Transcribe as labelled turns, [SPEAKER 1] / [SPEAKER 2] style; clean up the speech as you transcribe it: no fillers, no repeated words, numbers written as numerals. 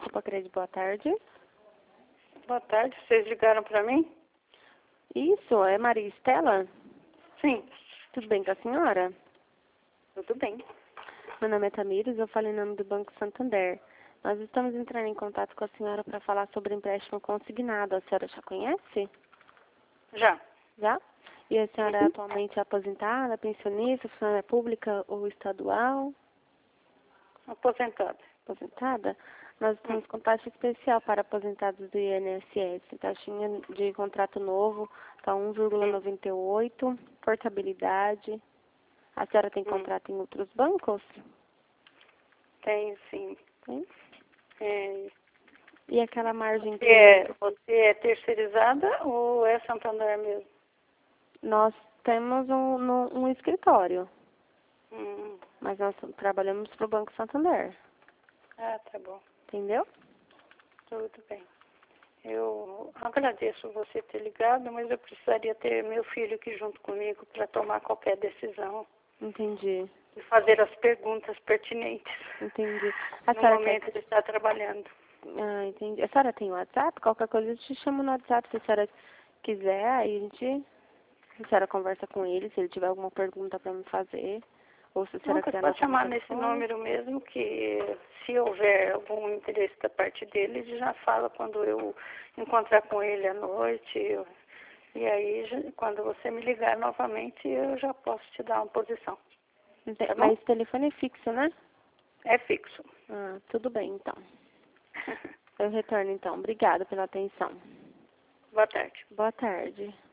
[SPEAKER 1] Pacred, boa tarde.
[SPEAKER 2] Boa tarde, vocês ligaram para mim?
[SPEAKER 1] Isso, é Maria Estela?
[SPEAKER 2] Sim.
[SPEAKER 1] Tudo bem com a senhora?
[SPEAKER 2] Tudo bem.
[SPEAKER 1] Meu nome é Tamires, eu falo em nome do Banco Santander. Nós estamos entrando em contato com a senhora para falar sobre empréstimo consignado. A senhora já conhece?
[SPEAKER 2] Já.
[SPEAKER 1] Já? E a senhora é atualmente aposentada, pensionista, funcionária pública ou estadual?
[SPEAKER 2] Aposentada.
[SPEAKER 1] Aposentada? Nós temos com taxa especial para aposentados do INSS. Taxinha de contrato novo está 1,98. Portabilidade. A senhora tem contrato em outros bancos?
[SPEAKER 2] Tem, sim.
[SPEAKER 1] Tem.
[SPEAKER 2] É,
[SPEAKER 1] E aquela margem que
[SPEAKER 2] você é terceirizada ou é Santander mesmo?
[SPEAKER 1] nós temos um escritório,
[SPEAKER 2] Hum.
[SPEAKER 1] mas nós trabalhamos para o Banco Santander.
[SPEAKER 2] Ah, tá bom.
[SPEAKER 1] Entendeu?
[SPEAKER 2] Tudo bem. Eu agradeço você ter ligado, mas eu precisaria ter meu filho aqui junto comigo para tomar qualquer decisão
[SPEAKER 1] Entendi.
[SPEAKER 2] e fazer as perguntas pertinentes.
[SPEAKER 1] Entendi.
[SPEAKER 2] No momento ele está trabalhando.
[SPEAKER 1] Ah, entendi. A senhora tem WhatsApp? Qualquer coisa eu te chamo no WhatsApp. Se a senhora quiser, aí a senhora conversa com ele, se ele tiver alguma pergunta para me fazer. Ou se a senhora
[SPEAKER 2] Nunca
[SPEAKER 1] quiser
[SPEAKER 2] pode
[SPEAKER 1] anotar no
[SPEAKER 2] chamar nesse
[SPEAKER 1] telefone.
[SPEAKER 2] número mesmo, que se houver algum interesse da parte dele, ele já fala quando eu encontrar com ele à noite. E aí, quando você me ligar novamente, eu já posso te dar uma posição. Tá bom?
[SPEAKER 1] Mas o telefone é fixo, né?
[SPEAKER 2] É fixo.
[SPEAKER 1] Ah, tudo bem, então. Eu retorno, então. Obrigada pela atenção.
[SPEAKER 2] Boa tarde.
[SPEAKER 1] Boa tarde.